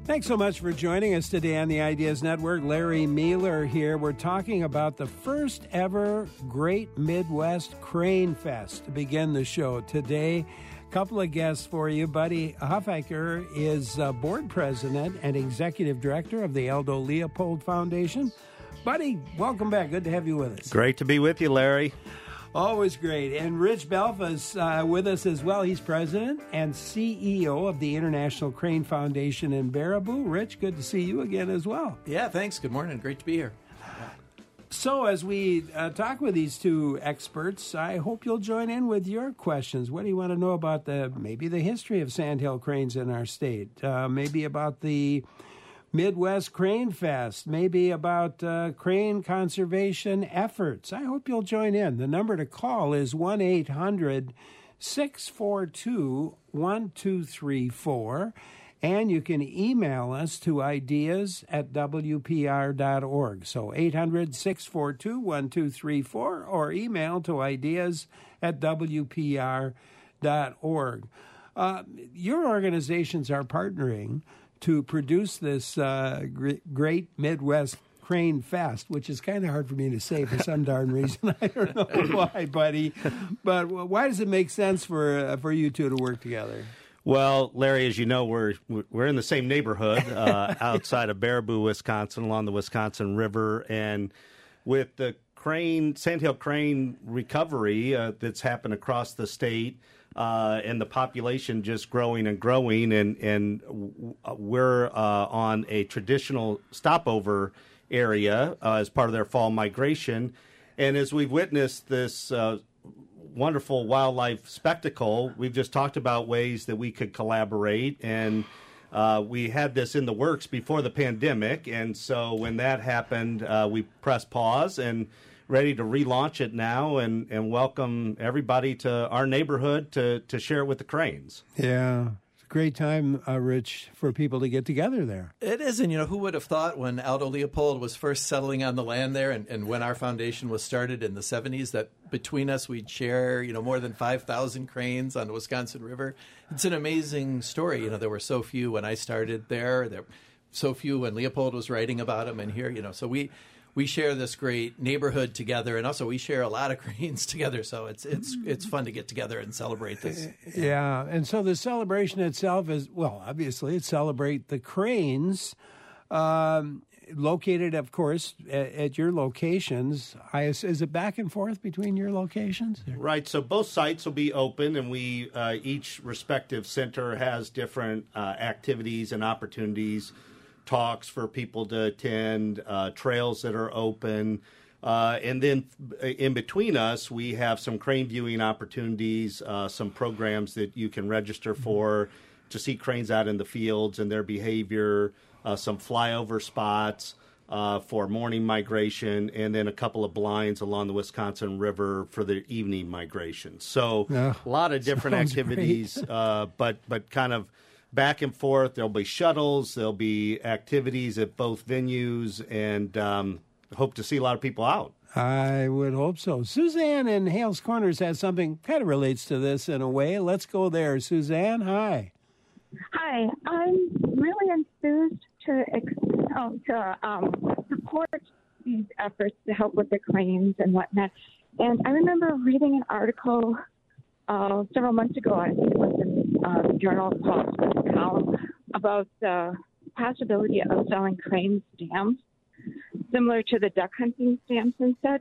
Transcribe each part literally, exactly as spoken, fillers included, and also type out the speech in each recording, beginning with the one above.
Thanks so much for joining us today on the Ideas Network. Larry Mueller here. We're talking about the first ever Great Midwest Crane Fest to begin the show today. A couple of guests for you. Buddy Huffaker is uh, board president and executive director of the Aldo Leopold Foundation. Buddy, welcome back. Good to have you with us. Great to be with you, Larry. Always great. And Rich Belfa is uh, with us as well. He's president and C E O of the International Crane Foundation in Baraboo. Rich, good to see you again as well. Yeah, thanks. Good morning. Great to be here. So as we uh, talk with these two experts, I hope you'll join in with your questions. What do you want to know about the maybe the history of sandhill cranes in our state? Uh, maybe about the Midwest Crane Fest, maybe about uh, crane conservation efforts. I hope you'll join in. The number to call is one eight hundred six four two one two three four, and you can email us to ideas at w p r dot org. So eight hundred six four two one two three four or email to ideas at w p r dot org. Uh, your organizations are partnering to produce this uh, great Midwest Crane Fest, which is kind of hard for me to say for some darn reason. I don't know why, buddy. But why does it make sense for uh, for you two to work together? Well, Larry, as you know, we're we're in the same neighborhood uh, outside of Baraboo, Wisconsin, along the Wisconsin River, and with the crane, sandhill crane recovery uh, that's happened across the state. Uh, and the population just growing and growing, and, and we're uh, on a traditional stopover area uh, as part of their fall migration. And as we've witnessed this uh, wonderful wildlife spectacle, we've just talked about ways that we could collaborate. And uh, we had this in the works before the pandemic. And so when that happened, uh, we pressed pause and ready to relaunch it now and, and welcome everybody to our neighborhood to, to share it with the cranes. Yeah, it's a great time, uh, Rich, for people to get together there. It is, and you know, who would have thought when Aldo Leopold was first settling on the land there and, and when our foundation was started in the seventies that between us we'd share, you know, more than five thousand cranes on the Wisconsin River. It's an amazing story. You know, there were so few when I started there. There were so few when Leopold was writing about them, and here, you know, so we... We share this great neighborhood together, and also we share a lot of cranes together. So it's it's it's fun to get together and celebrate this. Yeah, and so the celebration itself is, well, obviously it's celebrate the cranes, um, located, of course, at, at your locations. I, is it back and forth between your locations? Right. So both sites will be open, and we uh, each respective center has different uh, activities and opportunities. Talks for people to attend, uh, trails that are open. Uh, and then in between us, we have some crane viewing opportunities, uh, some programs that you can register for to see cranes out in the fields and their behavior, uh, some flyover spots uh, for morning migration, and then a couple of blinds along the Wisconsin River for the evening migration. So yeah, a lot of different activities, uh, but but kind of back and forth. There'll be shuttles. There'll be activities at both venues, and um, hope to see a lot of people out. I would hope so. Suzanne in Hales Corners has something kind of relates to this in a way. Let's go there. Suzanne, hi. Hi. I'm really enthused to, oh, to um, support these efforts to help with the cranes and whatnot. And I remember reading an article uh, several months ago, I think it was in uh, the Journal of Paul Smith's column, about the possibility of selling crane stamps, similar to the duck hunting stamps and such.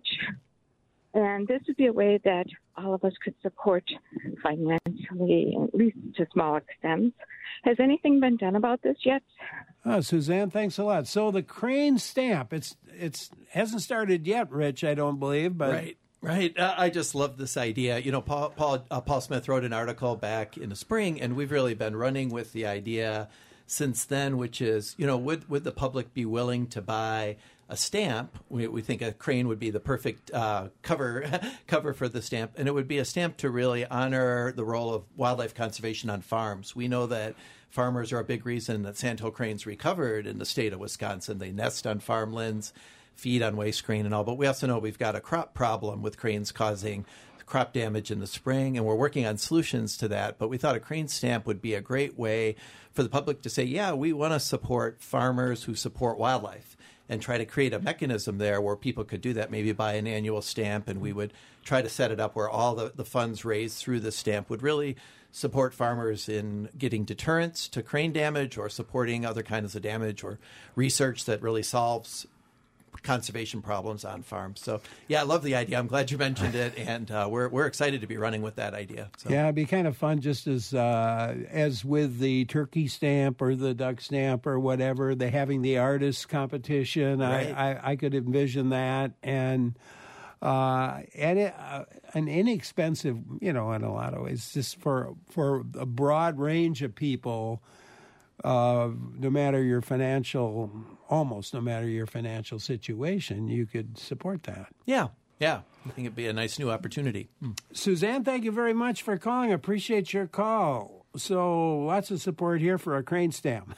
And this would be a way that all of us could support financially, at least to small extent. Has anything been done about this yet? Oh, Suzanne, thanks a lot. So the crane stamp, it's it's hasn't started yet, Rich, I don't believe. But right, right. Uh, I just love this idea. You know, Paul Paul, uh, Paul Smith wrote an article back in the spring, and we've really been running with the idea since then, which is, you know, would would the public be willing to buy a stamp? We, we think a crane would be the perfect uh, cover cover for the stamp, and it would be a stamp to really honor the role of wildlife conservation on farms. We know that farmers are a big reason that sandhill cranes recovered in the state of Wisconsin. They nest on farmlands, feed on waste grain and all, but we also know we've got a crop problem with cranes causing crop damage in the spring, and we're working on solutions to that. But we thought a crane stamp would be a great way for the public to say, yeah, we want to support farmers who support wildlife, and try to create a mechanism there where people could do that, maybe buy an annual stamp, and we would try to set it up where all the, the funds raised through the stamp would really support farmers in getting deterrence to crane damage or supporting other kinds of damage or research that really solves conservation problems on farms. So, yeah, I love the idea. I'm glad you mentioned it, and uh, we're we're excited to be running with that idea. So. Yeah, it'd be kind of fun, just as uh, as with the turkey stamp or the duck stamp or whatever, they having the artists competition. Right. I, I I could envision that, and uh, and it, uh, an inexpensive, you know, in a lot of ways, just for for a broad range of people. Uh, no matter your financial, almost no matter your financial situation, you could support that. Yeah, yeah. I think it'd be a nice new opportunity. Hmm. Suzanne, thank you very much for calling. I appreciate your call. So lots of support here for a crane stamp.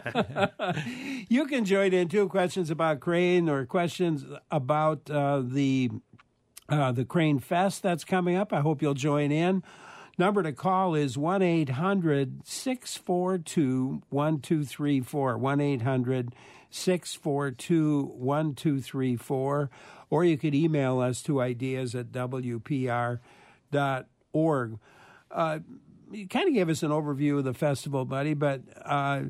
You can join in too. Questions about crane or questions about uh, the uh, the Crane Fest that's coming up. I hope you'll join in. Number to call is one eight hundred six four two one two three four, one eight hundred six four two one two three four, or you could email us to ideas at w p r dot org. Uh, you kind of gave us an overview of the festival, buddy, but uh,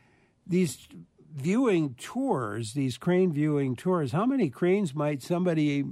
these viewing tours, these crane viewing tours, how many cranes might somebody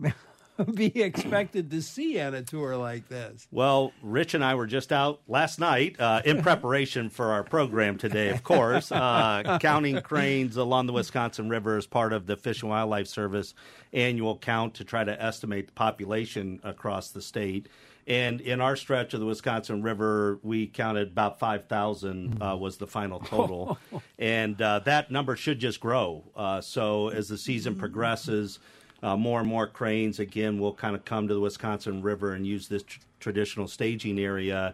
be expected to see on a tour like this? Well, Rich and I were just out last night uh, in preparation for our program today, of course, uh, counting cranes along the Wisconsin River as part of the Fish and Wildlife Service annual count to try to estimate the population across the state. And in our stretch of the Wisconsin River, we counted about five thousand uh, was the final total. And uh, that number should just grow. Uh, so as the season progresses, Uh, more and more cranes, again, will kind of come to the Wisconsin River and use this tr- traditional staging area.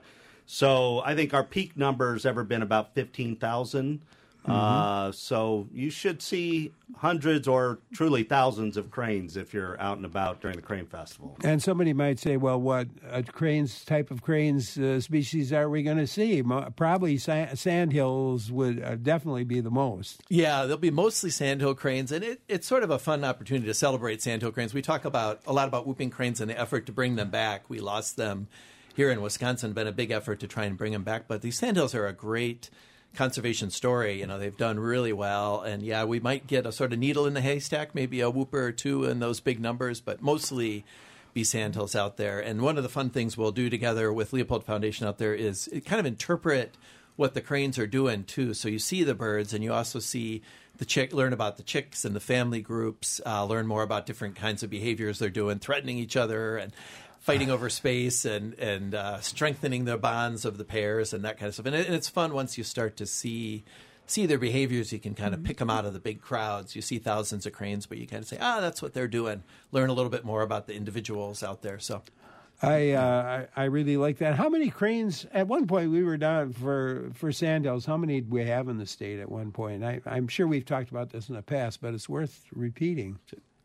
So I think our peak number's ever been about fifteen thousand. Mm-hmm. Uh, so you should see hundreds or truly thousands of cranes if you're out and about during the Crane Festival. And somebody might say, well, what uh, cranes type of cranes uh, species are we going to see? Mo- probably sa- sandhills would uh, definitely be the most. Yeah, there'll be mostly sandhill cranes, and it, it's sort of a fun opportunity to celebrate sandhill cranes. We talk about a lot about whooping cranes and the effort to bring them back. We lost them here in Wisconsin. Been a big effort to try and bring them back, but these sandhills are a great conservation story. You know, they've done really well, and yeah, we might get a sort of needle in the haystack, maybe a whooper or two in those big numbers, but mostly be sandhills out there. And one of the fun things we'll do together with Leopold Foundation out there is kind of interpret what the cranes are doing too. So you see the birds, and you also see the chick, learn about the chicks and the family groups, uh, learn more about different kinds of behaviors they're doing, threatening each other and fighting over space and and uh, strengthening the bonds of the pairs and that kind of stuff. And, it, and it's fun once you start to see see their behaviors. You can kind of pick them out of the big crowds. You see thousands of cranes, but you kind of say, ah, that's what they're doing. Learn a little bit more about the individuals out there. So I uh, I, I really like that. How many cranes? At one point, we were down for for sandhills. How many did we have in the state at one point? I, I'm sure we've talked about this in the past, but it's worth repeating.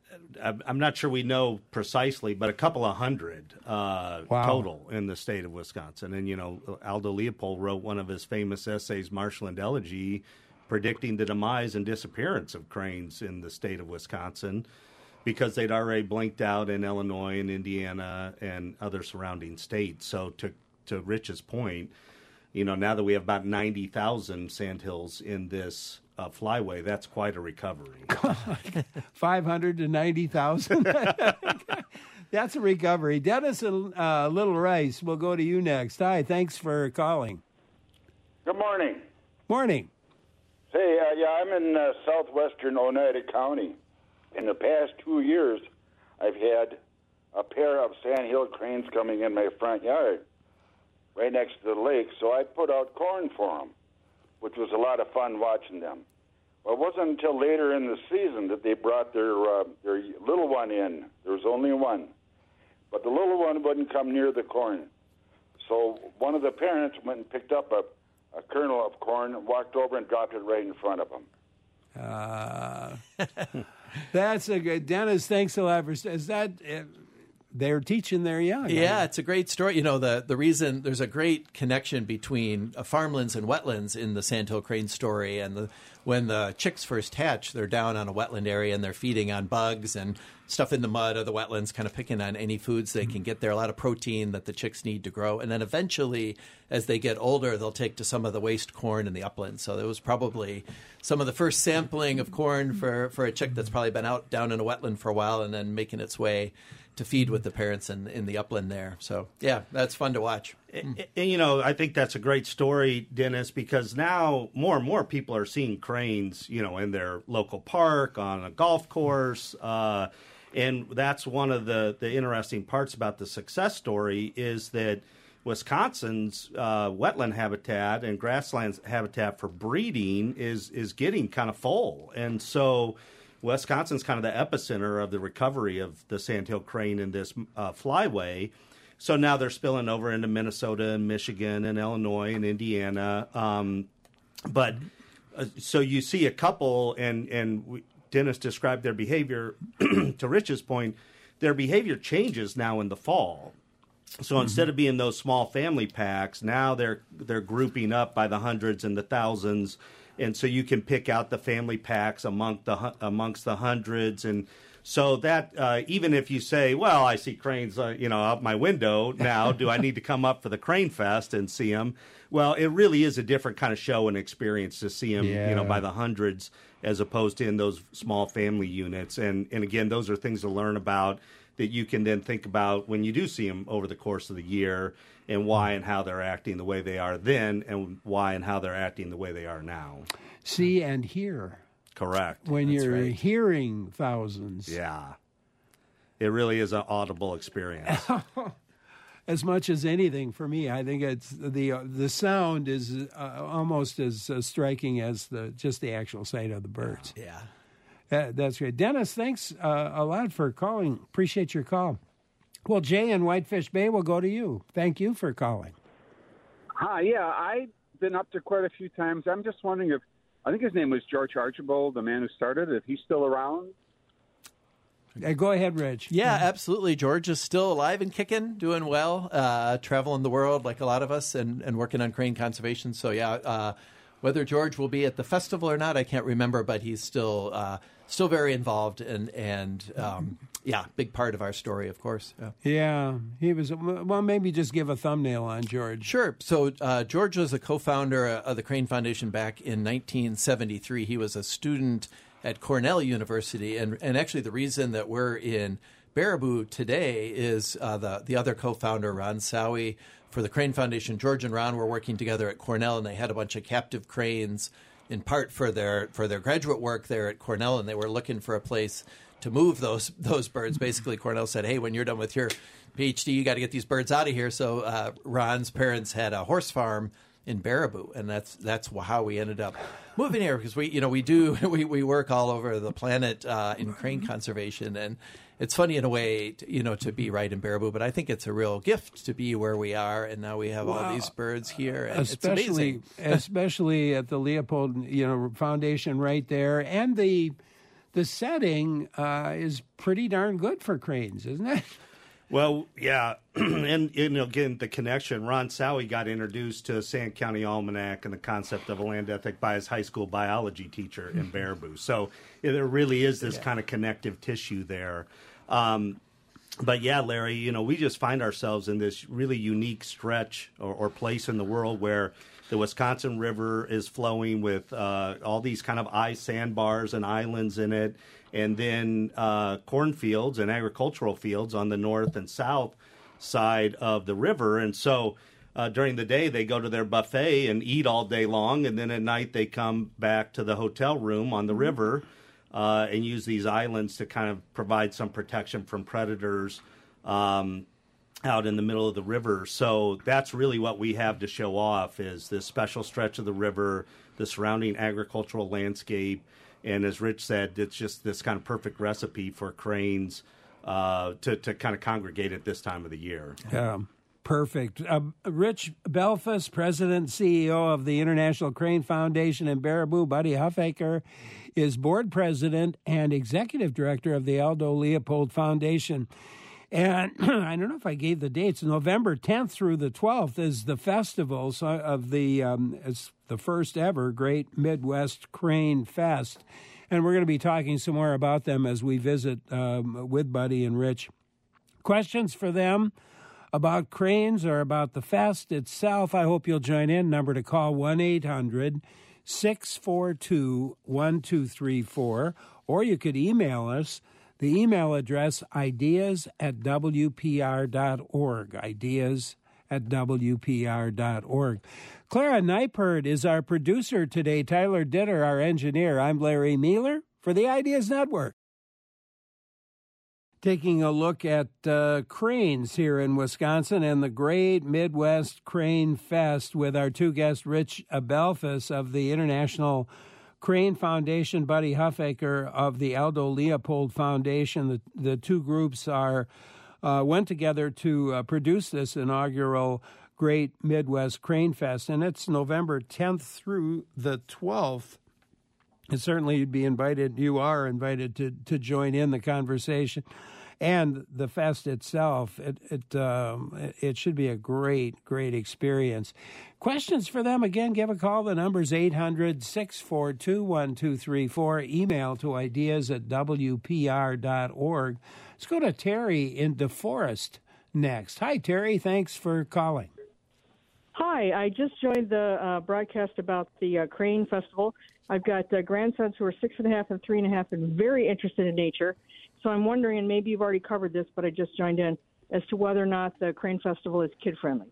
I'm not sure we know precisely, but a couple of hundred uh, wow. total in the state of Wisconsin. And, you know, Aldo Leopold wrote one of his famous essays, Marshland Elegy, predicting the demise and disappearance of cranes in the state of Wisconsin because they'd already blinked out in Illinois and Indiana and other surrounding states. So to, to Rich's point, you know, now that we have about ninety thousand sandhills in this uh, flyway, that's quite a recovery. five hundred to ninety thousand. That's a recovery. Dennis and uh, Little Rice, we'll go to you next. Hi, thanks for calling. Good morning. Morning. Hey, uh, yeah, I'm in uh, southwestern Oneida County. In the past two years, I've had a pair of sandhill cranes coming in my front yard, right next to the lake, so I put out corn for them, which was a lot of fun watching them. Well, it wasn't until later in the season that they brought their uh, their little one in. There was only one. But the little one wouldn't come near the corn. So one of the parents went and picked up a, a kernel of corn, walked over and dropped it right in front of him. Uh, that's a good... Dennis, thanks a lot for... Is that... they're teaching their young. Yeah, it's a great story. You know, the, the reason there's a great connection between uh, farmlands and wetlands in the sandhill crane story. And the, when the chicks first hatch, they're down on a wetland area and they're feeding on bugs and stuff in the mud of the wetlands, kind of picking on any foods they can get there, a lot of protein that the chicks need to grow. And then eventually, as they get older, they'll take to some of the waste corn in the uplands. So there was probably some of the first sampling of corn for, for a chick that's probably been out down in a wetland for a while and then making its way to feed with the parents in, in the upland there. So, yeah, that's fun to watch. And, and, you know, I think that's a great story, Dennis, because now more and more people are seeing cranes, you know, in their local park, on a golf course. Uh, and that's one of the, the interesting parts about the success story is that Wisconsin's uh, wetland habitat and grassland habitat for breeding is is getting kind of full. And so Wisconsin's kind of the epicenter of the recovery of the sandhill crane in this uh, flyway. So now they're spilling over into Minnesota and Michigan and Illinois and Indiana. Um, but uh, so you see a couple, and, and we, Dennis described their behavior, to Rich's point, their behavior changes now in the fall. So mm-hmm. instead of being those small family packs, now they're they're grouping up by the hundreds and the thousands. And so you can pick out the family packs among the, amongst the hundreds. And so that uh, even if you say, well, I see cranes, uh, you know, out my window now, do I need to come up for the Crane Fest and see them? Well, it really is a different kind of show and experience to see them, yeah. you know, by the hundreds as opposed to in those small family units. And, and again, those are things to learn about that you can then think about when you do see them over the course of the year and why and how they're acting the way they are then and why and how they're acting the way they are now. See and hear. Correct. When That's you're right. hearing thousands. Yeah. It really is an audible experience. As much as anything for me, I think it's the uh, the sound is uh, almost as uh, striking as the just the actual sight of the birds. Yeah. Uh, that's great. Dennis, thanks uh, a lot for calling. Appreciate your call. Well, Jay in Whitefish Bay will go to you. Thank you for calling. Hi, yeah, I've been up there quite a few times. I'm just wondering if, I think his name was George Archibald, the man who started it, if he's still around. Uh, go ahead, Rich. Yeah, absolutely. George is still alive and kicking, doing well, uh, traveling the world like a lot of us and, and working on crane conservation. So, yeah, uh, whether George will be at the festival or not, I can't remember, but he's still uh, still very involved and, and um, yeah, big part of our story, of course. Yeah. yeah, he was, well, maybe just give a thumbnail on George. Sure. So uh, George was a co-founder of the Crane Foundation back in nineteen seventy-three. He was a student at Cornell University, and, and actually the reason that we're in Baraboo today is uh, the, the other co-founder, Ron Sowie, for the Crane Foundation. George and Ron were working together at Cornell, and they had a bunch of captive cranes in part for their for their graduate work there at Cornell, and they were looking for a place to move those those birds. Basically, Cornell said, hey, when you're done with your PhD, you got to get these birds out of here. So uh, Ron's parents had a horse farm in Baraboo, and that's that's how we ended up moving here, because we you know we do we, we work all over the planet uh, in crane conservation, and it's funny in a way to, you know to be right in Baraboo, but I think it's a real gift to be where we are, and now we have well, all these birds here, and especially it's amazing. especially at the Leopold you know Foundation right there, and the the setting uh, is pretty darn good for cranes, isn't it? Well, yeah, and, and again, the connection. Ron Sowie got introduced to Sand County Almanac and the concept of a land ethic by his high school biology teacher in Baraboo. So yeah, there really is this yeah. kind of connective tissue there. Um, but yeah, Larry, you know, we just find ourselves in this really unique stretch or, or place in the world where the Wisconsin River is flowing with uh, all these kind of eye sandbars and islands in it. And then uh, cornfields and agricultural fields on the north and south side of the river. And so uh, during the day, they go to their buffet and eat all day long. And then at night, they come back to the hotel room on the river uh, and use these islands to kind of provide some protection from predators um, out in the middle of the river. So that's really what we have to show off is this special stretch of the river, the surrounding agricultural landscape. And as Rich said, it's just this kind of perfect recipe for cranes uh, to, to kind of congregate at this time of the year. Yeah, perfect. Uh, Rich Belfus, President and C E O of the International Crane Foundation in Baraboo. Buddy Huffaker is Board President and Executive Director of the Aldo Leopold Foundation. And I don't know if I gave the dates. November tenth through the twelfth is the festival of the um, it's the first ever Great Midwest Crane Fest. And we're going to be talking some more about them as we visit um, with Buddy and Rich. Questions for them about cranes or about the fest itself, I hope you'll join in. Number to call, one eight hundred six four two one two three four. Or you could email us. The email address, ideas at w p r dot org. Ideas at w p r dot org. Clara Neipert is our producer today. Tyler Ditter, our engineer. I'm Larry Mueller for the Ideas Network. Taking a look at uh, cranes here in Wisconsin and the Great Midwest Crane Fest with our two guests, Rich Abelfus of the International Crane Foundation, Buddy Huffaker of the Aldo Leopold Foundation. The, the two groups are uh, went together to uh, produce this inaugural Great Midwest Crane Fest, and it's November tenth through the twelfth. And certainly you'd be invited, you are invited to, to join in the conversation. And the fest itself, it it, um, it should be a great, great experience. Questions for them, again, give a call. The number's eight hundred six four two one two three four. Email to ideas at w p r dot org. Let's go to Terry in DeForest next. Hi, Terry. Thanks for calling. Hi. I just joined the uh, broadcast about the uh, Crane Festival. I've got uh, grandsons who are six and a half and three and a half and very interested in nature. So I'm wondering, and maybe you've already covered this, but I just joined in, as to whether or not the Crane Festival is kid-friendly.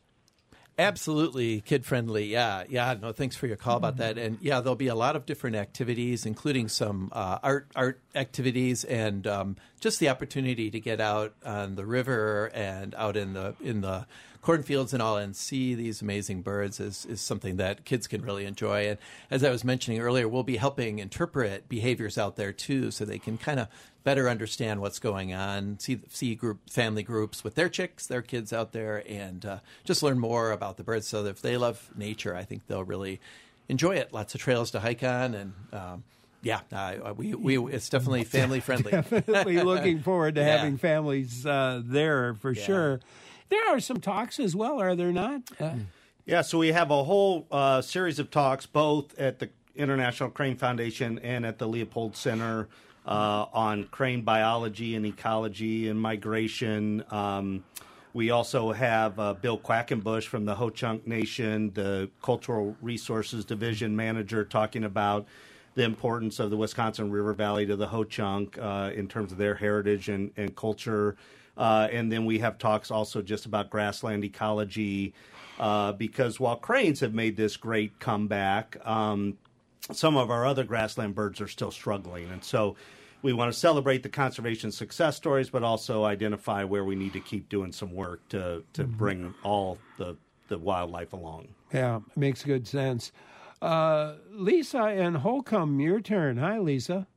Absolutely kid-friendly, yeah. Yeah, no, thanks for your call about that. And, yeah, there'll be a lot of different activities, including some uh, art art activities and um, just the opportunity to get out on the river and out in the in the cornfields and all and see these amazing birds is, is something that kids can really enjoy. And as I was mentioning earlier, we'll be helping interpret behaviors out there, too, so they can kind of better understand what's going on, see see group family groups with their chicks, their kids out there, and uh, just learn more about the birds. So that if they love nature, I think they'll really enjoy it. Lots of trails to hike on, and um, yeah, uh, we we it's definitely family friendly. Definitely looking forward to yeah. having families uh, there for yeah. sure. There are some talks as well, are there not? Uh, Yeah, so we have a whole uh, series of talks, both at the International Crane Foundation and at the Leopold Center, uh, on crane biology and ecology and migration. Um, we also have uh, Bill Quackenbush from the Ho-Chunk Nation, the Cultural Resources Division Manager, talking about the importance of the Wisconsin River Valley to the Ho-Chunk uh, in terms of their heritage and, and culture. Uh, and then we have talks also just about grassland ecology, uh, because while cranes have made this great comeback, um, some of our other grassland birds are still struggling. And so we want to celebrate the conservation success stories, but also identify where we need to keep doing some work to, to mm-hmm. bring all the, the wildlife along. Yeah, makes good sense. Uh, Lisa in Holcomb, your turn. Hi, Lisa.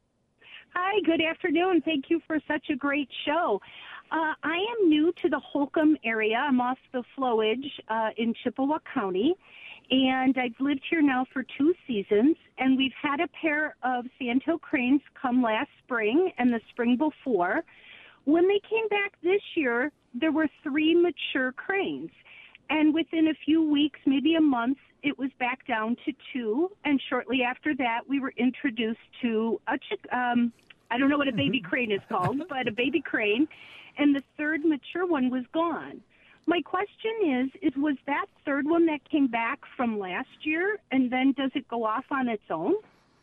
Hi, good afternoon. Thank you for such a great show. Uh, I am new to the Holcomb area. I'm off the Flowage uh, in Chippewa County, and I've lived here now for two seasons, and we've had a pair of sandhill cranes come last spring and the spring before. When they came back this year, there were three mature cranes, and within a few weeks, maybe a month, it was back down to two, and shortly after that, we were introduced to a chick, um, I don't know what a baby crane is called, but a baby crane, and the third mature one was gone. My question is, is was that third one that came back from last year, and then does it go off on its own?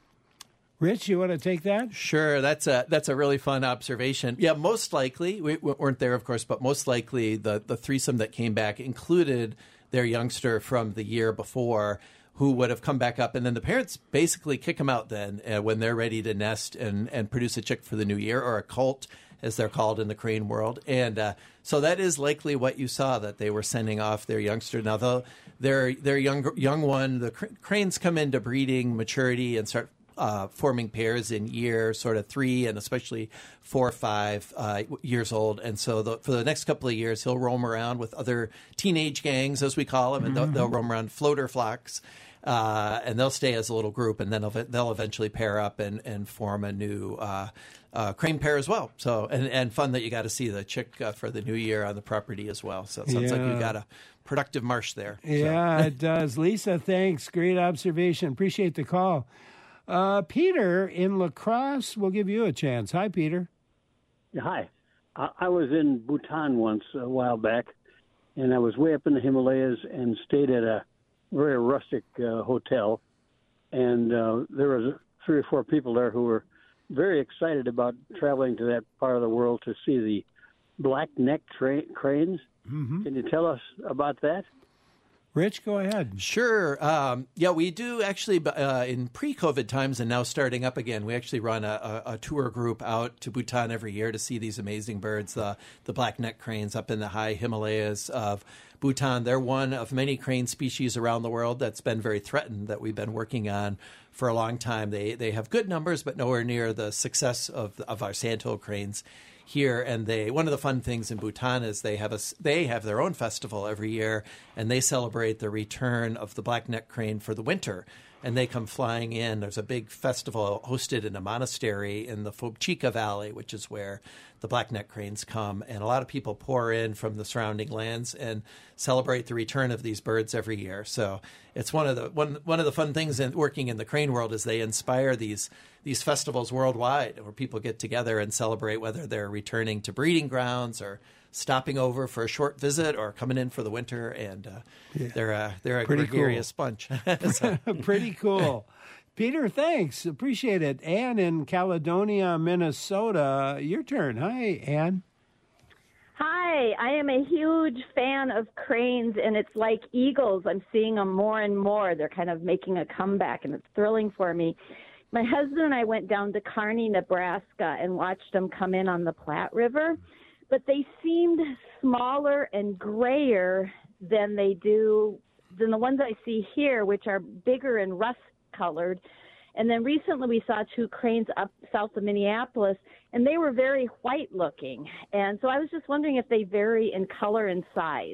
Rich, you want to take that? Sure, that's a that's a really fun observation. Yeah, most likely, we weren't there, of course, but most likely the, the threesome that came back included their youngster from the year before, who would have come back up, and then the parents basically kick them out then uh, when they're ready to nest and, and produce a chick for the new year, or a colt, as they're called in the crane world. And uh, so that is likely what you saw, that they were sending off their youngster. Now, the, their their young young one, the cr- cranes come into breeding maturity and start uh, forming pairs in year sort of three and especially four or five uh, years old. And so the, for the next couple of years, he'll roam around with other teenage gangs, as we call them, and they'll, they'll roam around floater flocks. Uh, and they'll stay as a little group, and then they'll, they'll eventually pair up and, and form a new uh, uh, crane pair as well. So, and, and fun that you got to see the chick uh, for the new year on the property as well. So it sounds yeah. like you got a productive marsh there. Yeah, so. It does. Lisa, thanks. Great observation. Appreciate the call. Uh, Peter in La Crosse, we'll give you a chance. Hi, Peter. Hi. I, I was in Bhutan once a while back, and I was way up in the Himalayas and stayed at a very rustic uh, hotel, and uh, there was three or four people there who were very excited about traveling to that part of the world to see the black-necked tra- cranes. Mm-hmm. Can you tell us about that? Rich, go ahead. Sure. Um, yeah, we do actually, uh, in pre-COVID times and now starting up again, we actually run a, a, a tour group out to Bhutan every year to see these amazing birds, uh, the black-necked cranes up in the high Himalayas of Bhutan. They're one of many crane species around the world that's been very threatened that we've been working on for a long time. They they have good numbers, but nowhere near the success of of our sandhill cranes here. And they one of the fun things in Bhutan is they have a they have their own festival every year, and they celebrate the return of the black-necked crane for the winter. And they come flying in. There's a big festival hosted in a monastery in the Phobchika Valley, which is where the black-necked cranes come. And a lot of people pour in from the surrounding lands and celebrate the return of these birds every year. So it's one of the one one of the fun things in working in the crane world is they inspire these these festivals worldwide where people get together and celebrate whether they're returning to breeding grounds or stopping over for a short visit or coming in for the winter, and uh, yeah. they're a, they're a Pretty gregarious cool. bunch. So. Pretty cool. Peter, thanks. Appreciate it. Ann in Caledonia, Minnesota. Your turn. Hi, Ann. Hi, I am a huge fan of cranes, and it's like eagles. I'm seeing them more and more. They're kind of making a comeback, and it's thrilling for me. My husband and I went down to Kearney, Nebraska, and watched them come in on the Platte River. But they seemed smaller and grayer than they do than the ones I see here, which are bigger and rust-colored. And then recently we saw two cranes up south of Minneapolis, and they were very white-looking. And so I was just wondering if they vary in color and size.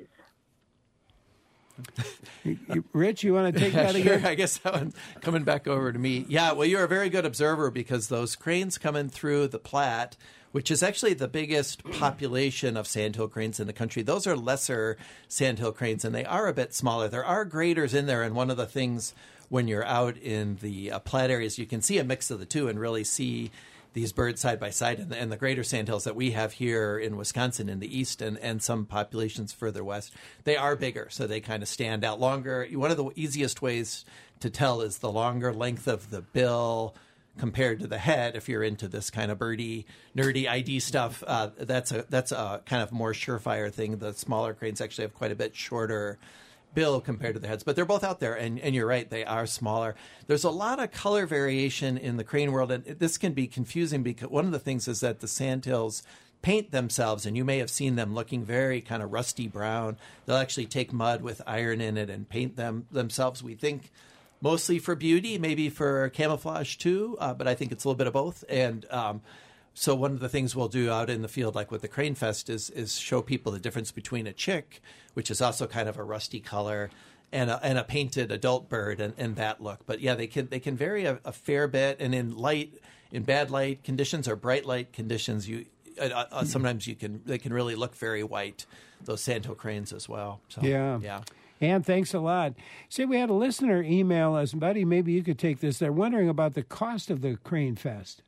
Rich, you want to take that sure, again? I guess that one coming back over to me. Yeah, well, you're a very good observer because those cranes coming through the Platte, which is actually the biggest population of sandhill cranes in the country. Those are lesser sandhill cranes, and they are a bit smaller. There are graders in there, and one of the things when you're out in the uh, Platte areas, you can see a mix of the two and really see these birds side by side. And the, and the greater sandhills that we have here in Wisconsin in the east and, and some populations further west, they are bigger, so they kind of stand out longer. One of the easiest ways to tell is the longer length of the bill compared to the head. If you're into this kind of birdie, nerdy I D stuff, uh, that's a that's a kind of more surefire thing. The smaller cranes actually have quite a bit shorter bill compared to the heads, but they're both out there, and, and you're right, they are smaller. There's a lot of color variation in the crane world, and this can be confusing because one of the things is that the sandhills paint themselves, and you may have seen them looking very kind of rusty brown. They'll actually take mud with iron in it and paint them themselves. We think mostly for beauty, maybe for camouflage too, uh, but I think it's a little bit of both. And um, so one of the things we'll do out in the field, like with the Crane Fest, is is show people the difference between a chick, which is also kind of a rusty color, and a, and a painted adult bird, and, and that look. But yeah, they can they can vary a, a fair bit, and in light, in bad light conditions or bright light conditions, you uh, uh, sometimes you can they can really look very white. Those sandhill cranes as well. So, yeah, yeah. Ann, thanks a lot. Say we had a listener email us, buddy. Maybe you could take this. They're wondering about the cost of the Crane Fest.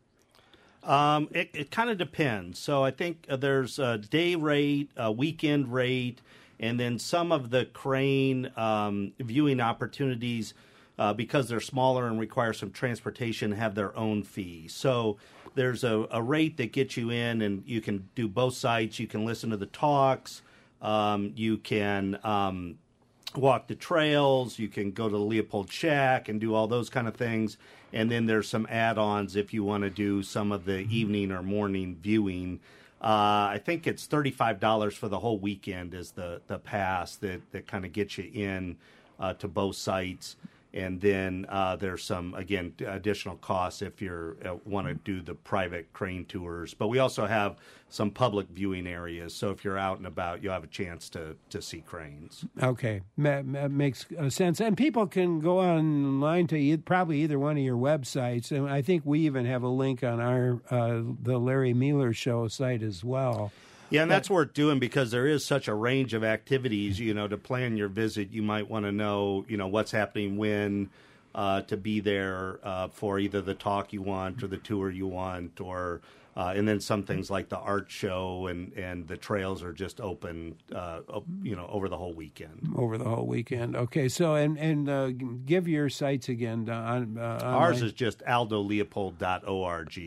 Um, it it kind of depends. So I think uh, there's a day rate, a weekend rate, and then some of the crane um, viewing opportunities, uh, because they're smaller and require some transportation, have their own fee. So there's a, a rate that gets you in, and you can do both sites. You can listen to the talks. Um, you can um, walk the trails. You can go to the Leopold Shack and do all those kind of things. And then there's some add-ons if you want to do some of the evening or morning viewing. Uh, I think it's thirty-five dollars for the whole weekend is the, the pass that, that kind of gets you in uh, to both sites. And then uh, there's some, again, additional costs if you uh, want to do the private crane tours. But we also have some public viewing areas. So if you're out and about, you'll have a chance to, to see cranes. Okay. Ma- ma- makes uh, sense. And people can go online to e- probably either one of your websites. And I think we even have a link on our uh, the Larry Mueller Show site as well. Yeah, and that's worth doing because there is such a range of activities. You know, to plan your visit, you might want to know, you know, what's happening when, uh, to be there uh, for either the talk you want or the tour you want, or uh, and then some things like the art show and, and the trails are just open, uh, you know, over the whole weekend. Over the whole weekend. Okay, so and and uh, give your sites again. On, uh, Ours is just aldo leopold dot org.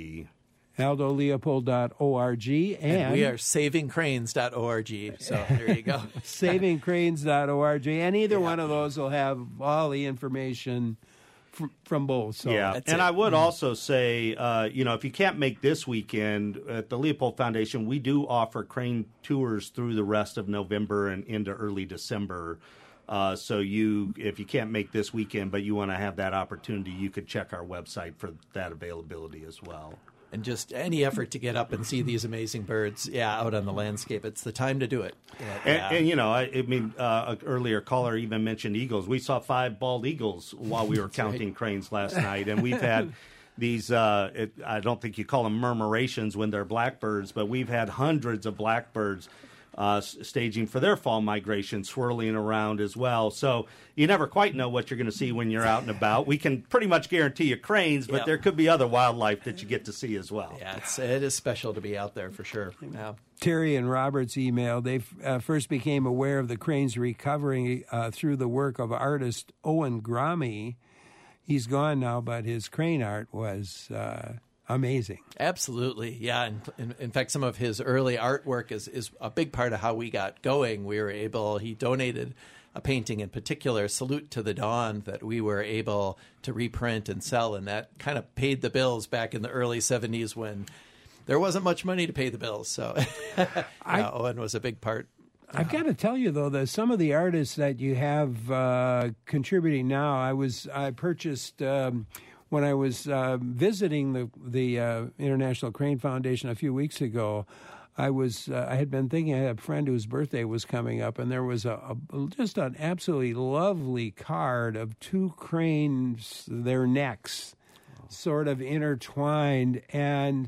aldo leopold dot org. And, and we are saving cranes dot org. So there you go. saving cranes dot org. And either yeah. one of those will have all the information from, from both. So yeah. And it. I would also say, uh, you know, if you can't make this weekend, at the Leopold Foundation, we do offer crane tours through the rest of November and into early December. Uh, so you, if you can't make this weekend, but you want to have that opportunity, you could check our website for that availability as well. And just any effort to get up and see these amazing birds, yeah, out on the landscape. It's the time to do it. Yeah, and, yeah. and, you know, I, I mean, uh, an earlier caller even mentioned eagles. We saw five bald eagles while we were counting right. cranes last night. And we've had these, uh, it, I don't think you call them murmurations when they're blackbirds, but we've had hundreds of blackbirds Uh, staging for their fall migration, swirling around as well. So you never quite know what you're going to see when you're out and about. We can pretty much guarantee you cranes, but yep. there could be other wildlife that you get to see as well. Yeah, it's, it is special to be out there for sure. Yeah. Terry and Robert's email, they uh, first became aware of the cranes recovering uh, through the work of artist Owen Gramy. He's gone now, but his crane art was... Uh, amazing. Absolutely. Yeah. In, in, in fact, some of his early artwork is, is a big part of how we got going. We were able, he donated a painting in particular, Salute to the Dawn, that we were able to reprint and sell. And that kind of paid the bills back in the early seventies when there wasn't much money to pay the bills. So yeah, I, Owen was a big part. I've got to tell you, though, that some of the artists that you have uh, contributing now, I was, I purchased... Um, When I was uh, visiting the the uh, International Crane Foundation a few weeks ago, I was uh, I had been thinking I had a friend whose birthday was coming up, and there was a, a just an absolutely lovely card of two cranes, their necks sort of intertwined, and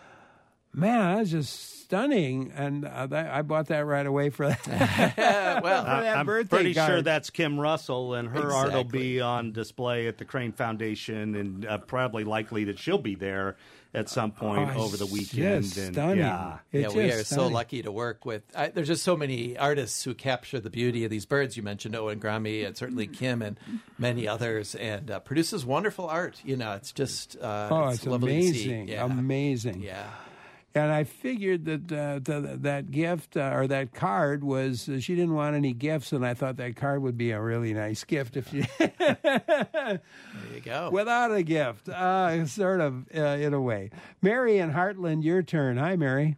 man, that's just stunning, and uh, that, I bought that right away for that. well, for that I'm birthday pretty card. sure that's Kim Russell, and her exactly. art will be on display at the Crane Foundation, and uh, probably likely that she'll be there at some point oh, over the weekend. Just and, stunning. Yeah, yeah we are stunning. so lucky to work with. I, there's just so many artists who capture the beauty of these birds. You mentioned Owen Gramy, and certainly Kim, and many others, and uh, produces wonderful art. You know, it's just uh, oh, it's, it's lovely amazing, to see. Yeah. amazing. Yeah. And I figured that uh, the, that gift uh, or that card was uh, she didn't want any gifts, and I thought that card would be a really nice gift if you there you go without a gift, uh, sort of uh, in a way. Mary in Heartland, your turn. Hi, Mary.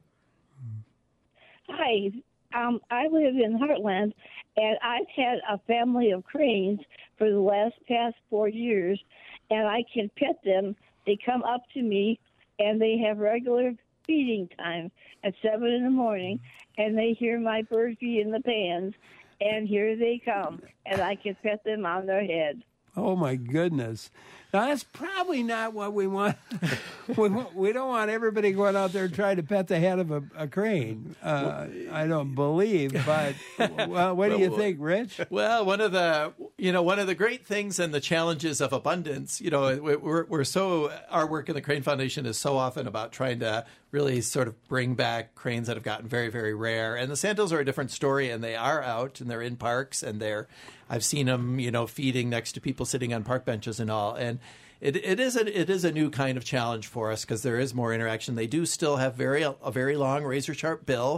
Hi, um, I live in Heartland, and I've had a family of cranes for the last past four years, and I can pet them. They come up to me, and they have regular feeding time at seven in the morning, and they hear my bird feed in the pans, and here they come, and I can pet them on their head. Oh my goodness! Now that's probably not what we want. we, want we don't want everybody going out there trying to pet the head of a, a crane. Uh, I don't believe. But well, what do you think, Rich? Well, one of the you know one of the great things and the challenges of abundance. You know, we're we're so our work in the Crane Foundation is so often about trying to really sort of bring back cranes that have gotten very, very rare. And the sandhills are a different story, and they are out and they're in parks, and they're I've seen them, you know, feeding next to people sitting on park benches and all. And it, it is a it is a new kind of challenge for us because there is more interaction. They do still have very a very long razor sharp bill,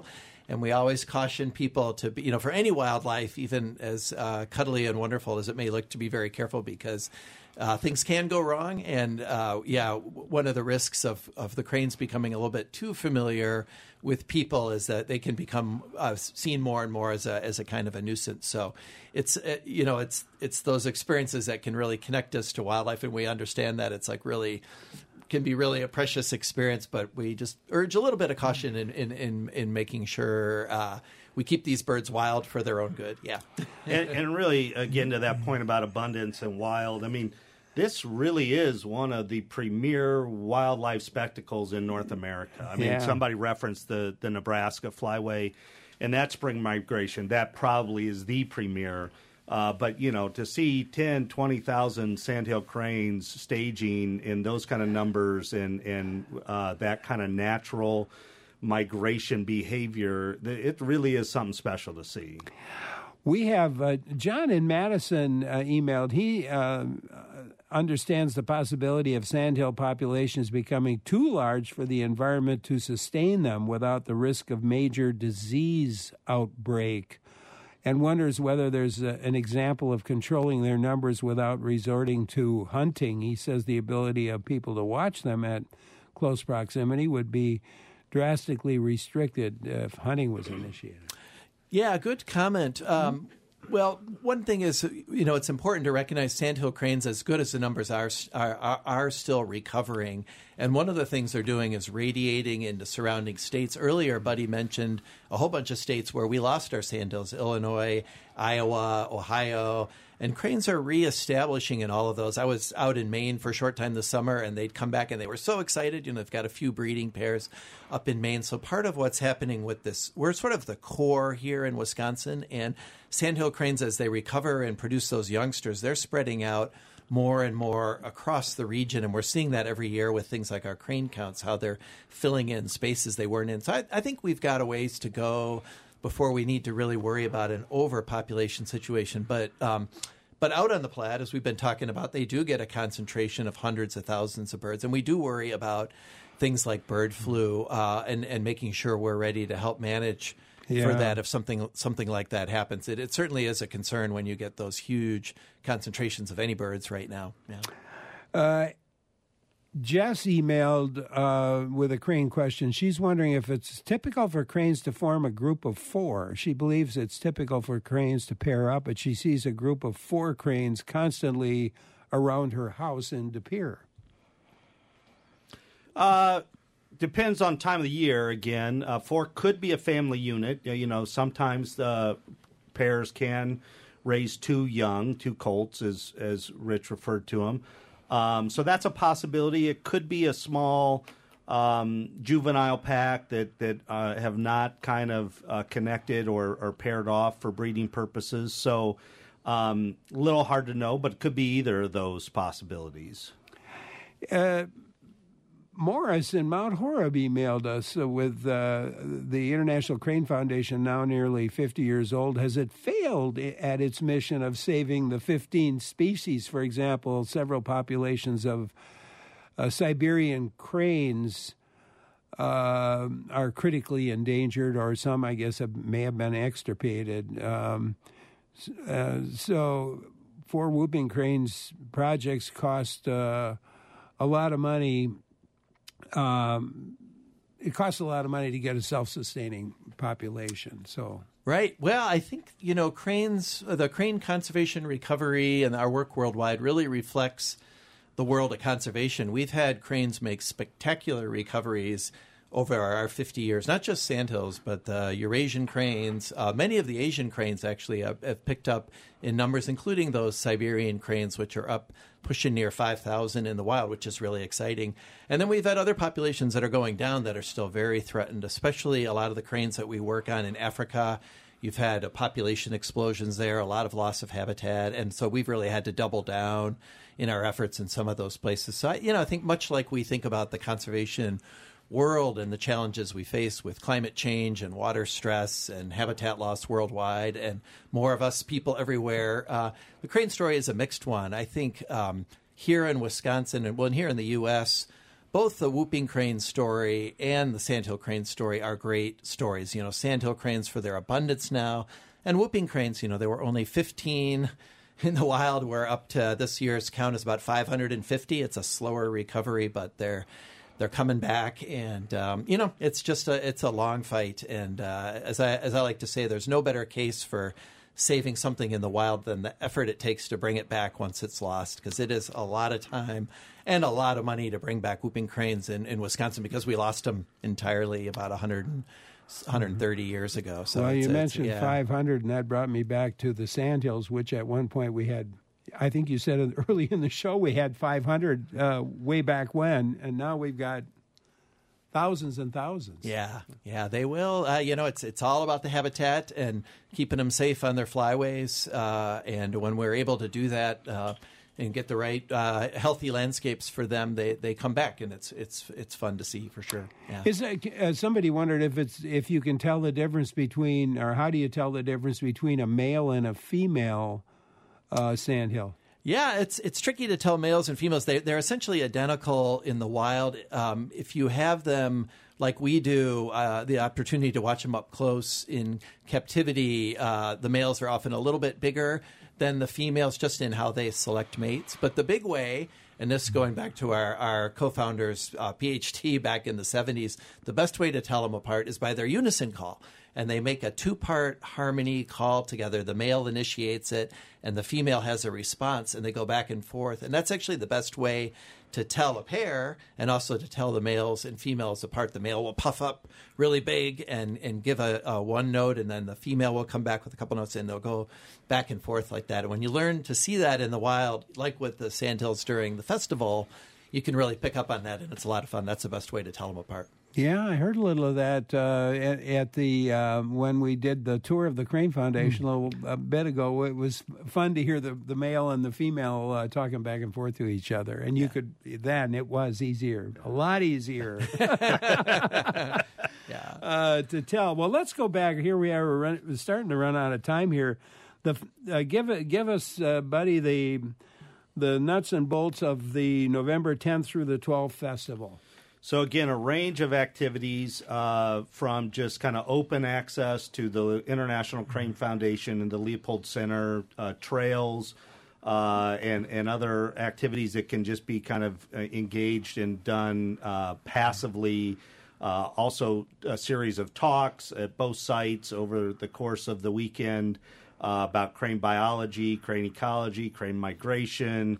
And we always caution people to be, you know, for any wildlife, even as uh, cuddly and wonderful as it may look, to be very careful because uh, things can go wrong. And uh, yeah, one of the risks of, of the cranes becoming a little bit too familiar with people is that they can become uh, seen more and more as a as a kind of a nuisance. So it's uh, you know it's it's those experiences that can really connect us to wildlife, and we understand that it's like really can be really a precious experience. But we just urge a little bit of caution in in in, in making sure uh, we keep these birds wild for their own good. Yeah, and, and really, again, to that point about abundance and wild, I mean, this really is one of the premier wildlife spectacles in North America. I mean, Yeah. somebody referenced the, the Nebraska flyway, and that spring migration, that probably is the premier. Uh, but, you know, to see ten, twenty thousand sandhill cranes staging in those kind of numbers and, and uh, that kind of natural migration behavior, th- it really is something special to see. We have uh, John in Madison uh, emailed. He uh, understands the possibility of sandhill populations becoming too large for the environment to sustain them without the risk of major disease outbreak, and wonders whether there's a, an example of controlling their numbers without resorting to hunting. He says the ability of people to watch them at close proximity would be drastically restricted if hunting was initiated. Yeah, good comment. Um, well, one thing is, you know, it's important to recognize sandhill cranes, as good as the numbers are, are, are still recovering. And one of the things they're doing is radiating into surrounding states. Earlier, Buddy mentioned a whole bunch of states where we lost our sandhills: Illinois, Iowa, Ohio. And cranes are reestablishing in all of those. I was out in Maine for a short time this summer, and they'd come back, and they were so excited. You know, they've got a few breeding pairs up in Maine. So part of what's happening with this, we're sort of the core here in Wisconsin, and sandhill cranes, as they recover and produce those youngsters, they're spreading out more and more across the region. And we're seeing that every year with things like our crane counts, how they're filling in spaces they weren't in. So I, I think we've got a ways to go before we need to really worry about an overpopulation situation. But um, but out on the Platte, as we've been talking about, they do get a concentration of hundreds of thousands of birds. And we do worry about things like bird flu uh, and, and making sure we're ready to help manage Yeah. for that if something something like that happens. It, it certainly is a concern when you get those huge concentrations of any birds right now. Yeah. Uh, Jess emailed uh, with a crane question. She's wondering if it's typical for cranes to form a group of four. She believes it's typical for cranes to pair up, but she sees a group of four cranes constantly around her house in De Pere. Uh, depends on time of the year. Again, uh, four could be a family unit. Uh, You know, sometimes the pairs can raise two young, two colts, as as Rich referred to them. Um, so that's a possibility. It could be a small um, juvenile pack that that uh, have not kind of uh, connected or, or paired off for breeding purposes. So um, a little hard to know, but it could be either of those possibilities. Uh, Morris in Mount Horeb emailed us uh, with uh, the International Crane Foundation, now nearly fifty years old. Has it failed at its mission of saving the fifteen species? For example, several populations of uh, Siberian cranes uh, are critically endangered, or some, I guess, have, may have been extirpated. Um, uh, so four whooping cranes projects cost uh, a lot of money. Um, it costs a lot of money to get a self-sustaining population. So, Right. Well, I think, you know, cranes, the crane conservation recovery and our work worldwide really reflects the world of conservation. We've had cranes make spectacular recoveries over our fifty years, not just sandhills, but the Eurasian cranes. Uh, many of the Asian cranes actually have, have picked up in numbers, including those Siberian cranes, which are up pushing near five thousand in the wild, which is really exciting. And then we've had other populations that are going down that are still very threatened, especially a lot of the cranes that we work on in Africa. You've had uh, population explosions there, a lot of loss of habitat, and so we've really had to double down in our efforts in some of those places. So, I, you know, I think much like we think about the conservation world and the challenges we face with climate change and water stress and habitat loss worldwide and more of us people everywhere, uh, the crane story is a mixed one. I think um, here in Wisconsin and well, and here in the U S, both the whooping crane story and the sandhill crane story are great stories. You know, sandhill cranes for their abundance now, and whooping cranes, you know, there were only fifteen in the wild. We're up to this year's count is about five hundred fifty. It's a slower recovery, but they're they're coming back, and um, you know, it's just a it's a long fight. And uh, as I as I like to say, there's no better case for saving something in the wild than the effort it takes to bring it back once it's lost, because it is a lot of time and a lot of money to bring back whooping cranes in, in Wisconsin, because we lost them entirely about one hundred, one hundred thirty years ago. So well, it's, you it's, mentioned yeah. five hundred, and that brought me back to the Sandhills, which at one point we had, I think you said early in the show, we had five hundred uh, way back when, and now we've got thousands and thousands. Yeah, yeah, they will. Uh, you know, it's it's all about the habitat and keeping them safe on their flyways. Uh, and when we're able to do that uh, and get the right uh, healthy landscapes for them, they, they come back, and it's it's it's fun to see for sure. Yeah. Is that, uh, somebody wondered if it's if you can tell the difference between, or how do you tell the difference between a male and a female uh, sandhill? Yeah, it's it's tricky to tell males and females. They, they're essentially identical in the wild. Um, if you have them like we do, uh, the opportunity to watch them up close in captivity, uh, the males are often a little bit bigger than the females just in how they select mates. But the big way, and this going back to our, our co-founder's uh, PhD back in the seventies, the best way to tell them apart is by their unison call. And they make a two-part harmony call together. The male initiates it, and the female has a response, and they go back and forth. And that's actually the best way to tell a pair, and also to tell the males and females apart. The male will puff up really big and, and give a, a one note, and then the female will come back with a couple notes, and they'll go back and forth like that. And when you learn to see that in the wild, like with the sandhills during the festival, you can really pick up on that, and it's a lot of fun. That's the best way to tell them apart. Yeah, I heard a little of that uh, at, at the uh, when we did the tour of the Crane Foundation a little a bit ago. It was fun to hear the, the male and the female uh, talking back and forth to each other, and you yeah. could then it was easier, a lot easier. yeah, uh, to tell. Well, let's go back. Here we are. We're, run, we're starting to run out of time here. The uh, give it, give us, uh, buddy, the the nuts and bolts of the November tenth through the twelfth festival. So, again, a range of activities uh, from just kind of open access to the International Crane Foundation and the Leopold Center, uh, trails, uh, and, and other activities that can just be kind of uh, engaged and done uh, passively. Uh, also, a series of talks at both sites over the course of the weekend uh, about crane biology, crane ecology, crane migration,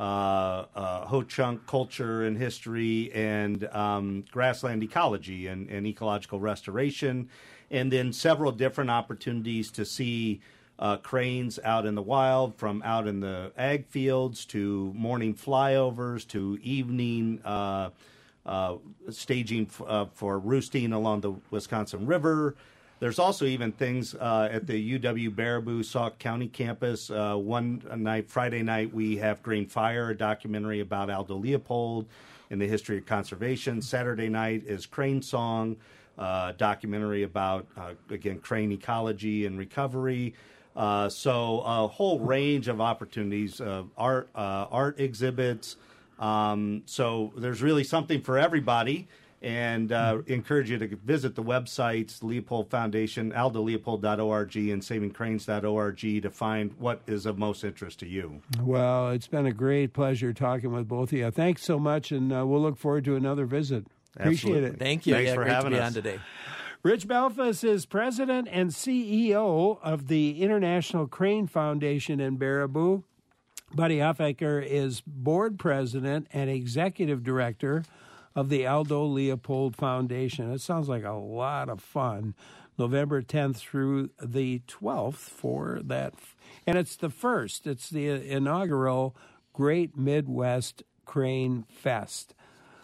Uh, uh, Ho-Chunk culture and history, and um, grassland ecology and, and ecological restoration, and then several different opportunities to see uh, cranes out in the wild, from out in the ag fields to morning flyovers to evening uh, uh, staging f- uh, for roosting along the Wisconsin River. There's also even things uh, at the U W Baraboo Sauk County campus. Uh, one night, Friday night, we have Green Fire, a documentary about Aldo Leopold and the history of conservation. Saturday night is Crane Song, uh, documentary about, uh, again, crane ecology and recovery. Uh, so a whole range of opportunities, uh, art, uh, art exhibits. Um, so there's really something for everybody. And uh, encourage you to visit the websites, Leopold Foundation, aldo leopold dot org, and saving cranes dot org to find what is of most interest to you. Well, it's been a great pleasure talking with both of you. Thanks so much, and uh, we'll look forward to another visit. Appreciate Absolutely. it. Thank you. Thanks yeah, for great having to be us. on today. Rich Belfus is president and C E O of the International Crane Foundation in Baraboo. Buddy Huffaker is board president and executive director of the Aldo Leopold Foundation. It sounds like a lot of fun. November tenth through the twelfth for that. And it's the first. It's the inaugural Great Midwest Crane Fest.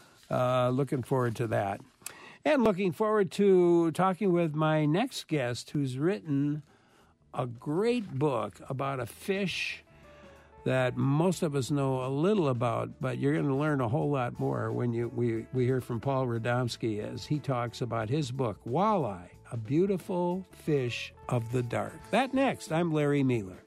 Uh, looking forward to that. And looking forward to talking with my next guest, who's written a great book about a fish that most of us know a little about, but you're going to learn a whole lot more when you we, we hear from Paul Radomski as he talks about his book, Walleye, A Beautiful Fish of the Dark. That next. I'm Larry Mueller.